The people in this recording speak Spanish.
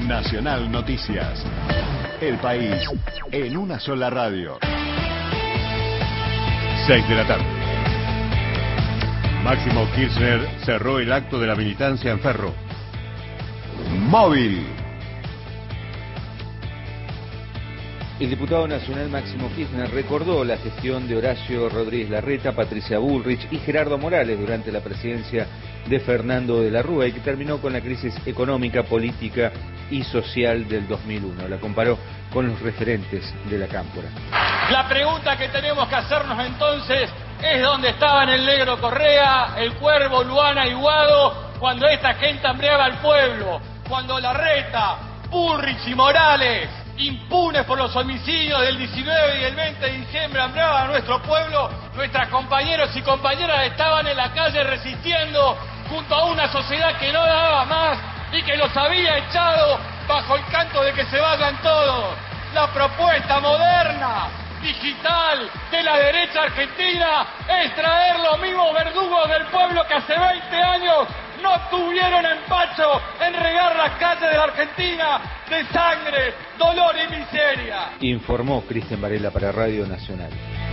Nacional Noticias. El país en una sola radio. 6 de la tarde. Máximo Kirchner cerró el acto de la militancia en Ferro. Móvil. El diputado nacional Máximo Kirchner recordó la gestión de Horacio Rodríguez Larreta, Patricia Bullrich y Gerardo Morales durante la presidencia de Fernando de la Rúa y que terminó con la crisis económica, política y social del 2001. La comparó con los referentes de la cámpora. La pregunta que tenemos que hacernos entonces es dónde estaban el Negro Correa, el Cuervo, Luana y Guado cuando esta gente hambreaba al pueblo, cuando Larreta, Bullrich y Morales, impunes por los homicidios del 19 y el 20 de diciembre, hambreaban a nuestro pueblo. Nuestras compañeros y compañeras estaban en la calle resistiendo junto a una sociedad que no daba más y que los había echado bajo el canto de que se vayan todos. La propuesta moderna, digital, de la derecha argentina es traer los mismos verdugos del pueblo que hace 20 años no tuvieron empacho en regar las calles de la Argentina de sangre, dolor y miseria. Informó Cristian Varela para Radio Nacional.